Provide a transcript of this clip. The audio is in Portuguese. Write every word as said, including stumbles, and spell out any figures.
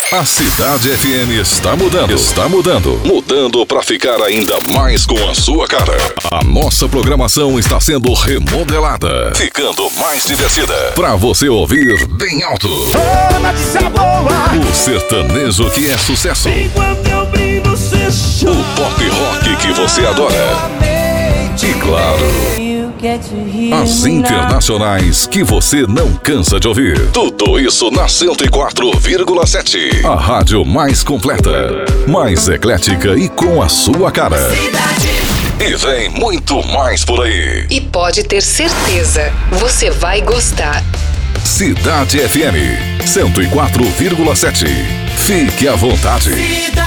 A Cidade F M está mudando. Está mudando. Mudando para ficar ainda mais com a sua cara. A nossa programação está sendo remodelada, ficando mais divertida, para você ouvir bem alto. O sertanejo que é sucesso. O pop rock que você adora. E claro, as internacionais que você não cansa de ouvir. Tudo isso na cento e quatro vírgula sete. A rádio mais completa, mais eclética e com a sua cara. E vem muito mais por aí. E pode ter certeza, você vai gostar. Cidade F M cento e quatro vírgula sete. Fique à vontade.